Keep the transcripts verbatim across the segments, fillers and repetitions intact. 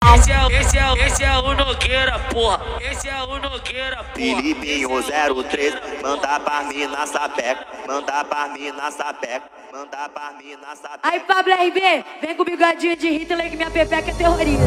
pau. Esse é, esse é, esse é o Nogueira, porra. Esse é o Nogueira, porra. Filipinho zero três, manda pra mim na sapeca, manda pra mim na sapeca, manda pra mim na sapeca. Aí, Pablo R B, vem com o bigodinho de Hitler que minha pepeca é terrorista.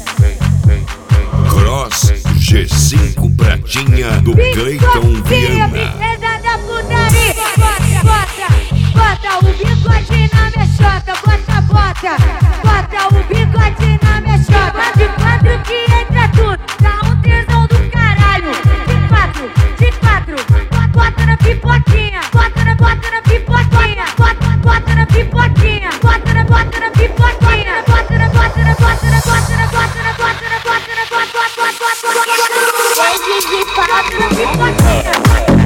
Cross G cinco Pratinha do Cleiton Viana. Princesa da putaria. Bota, bota, bota o bigode na minha chota. Bota, bota, bota o bigode na minha chota. De quatro que entra tudo, dá um tesão do caralho. De quatro, de quatro, bota, bota na pipoquinha. Bota na, bota na pipoquinha. Bota, bota na pipoquinha. Bota na, bota na pipoquinha. Bota na, bota na, bota na, bota na, bota na, bota na, bota na, bota, bota, bota, bota, bota. Vai de quatro na pipoquinha.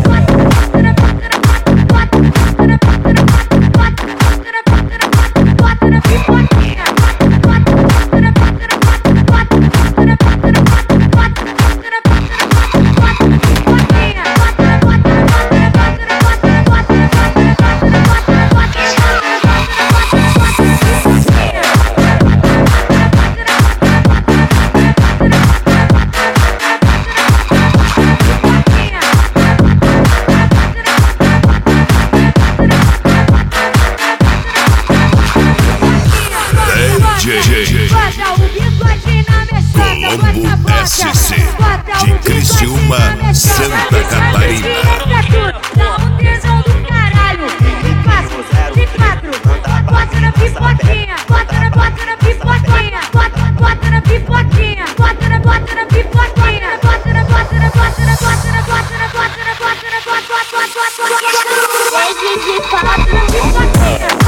Colombo S C de Criciúma, Santa Catarina. Dá um tesão do caralho. De quatro, de quatro, bota na pipoquinha. Bota na, bota na pipoquinha. Bota, bota na pipoquinha. Bota na, bota na pipoquinha. Bota na, bota na, bota na, bota na, bota na, bota na, bota na, bota, bota, bota, bota, bota. Vai de quatro na pipoquinha.